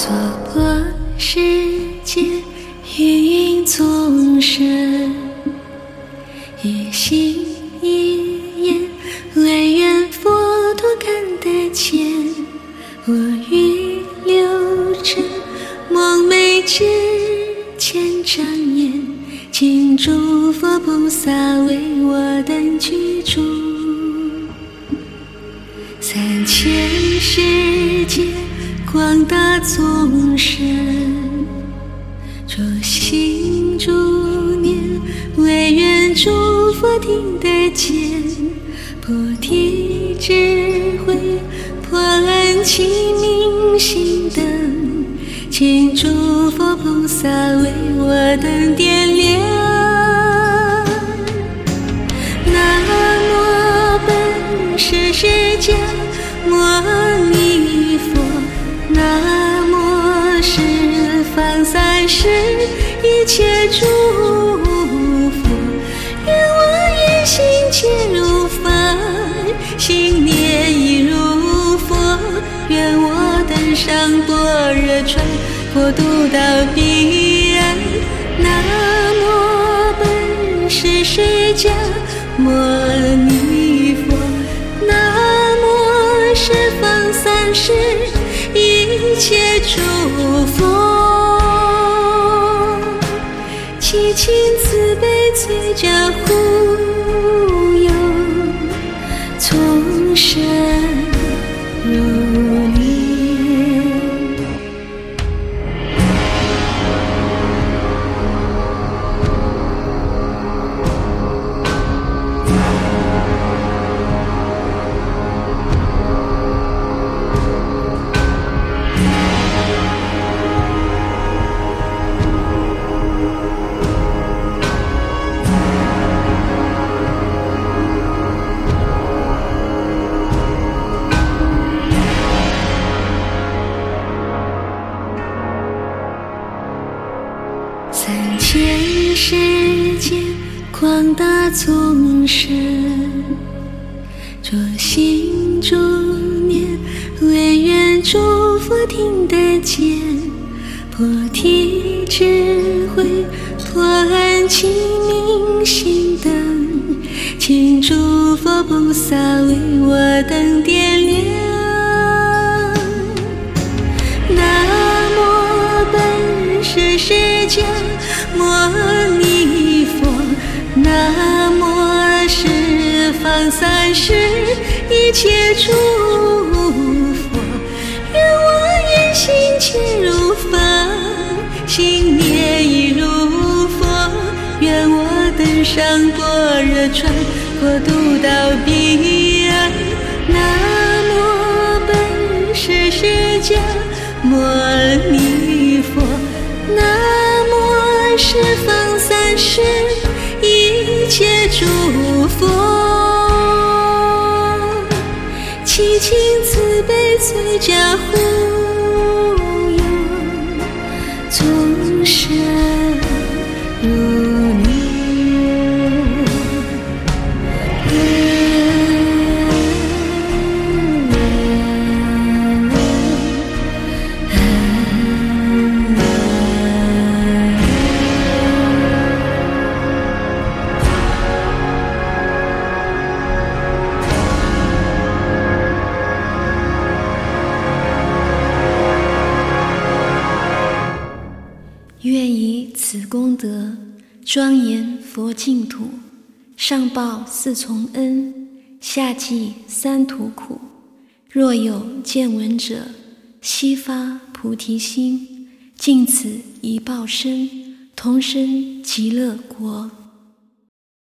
娑婆世界芸芸众生，一心一眼，唯愿佛陀看得见。我欲流尘，梦寐之前张眼，请诸佛菩萨为我等居住。三千世界广大众生，着心助念，唯愿诸佛听得见。菩提智慧，破案清明心灯，请诸佛菩萨为我等点亮。南无本师释迦牟尼佛，南无十方三世一切诸佛，愿我一心皆如法，心念亦如佛，愿我登上般若船，过渡到彼岸。南无本师释迦牟尼佛，南无十方三世一切诸佛，祈请慈悲最佳护佑众生如你。三千世界广大众生，着心助念，唯愿诸佛听得见。菩提智慧，破案清明心灯，请诸佛菩萨为我等点亮。南无本师释迦牟尼佛，南无十方三世一切诸佛，愿我一心皆如法，心念亦如佛，愿我登上般若船，过渡到彼岸。南无本师释迦牟尼佛，南无十方三世一切诸佛，祈请慈悲最佳护佑众生如你。愿以此功德庄严佛净土，上报四重恩，下济三途苦。若有见闻者，悉发菩提心，尽此一报身，同生极乐国。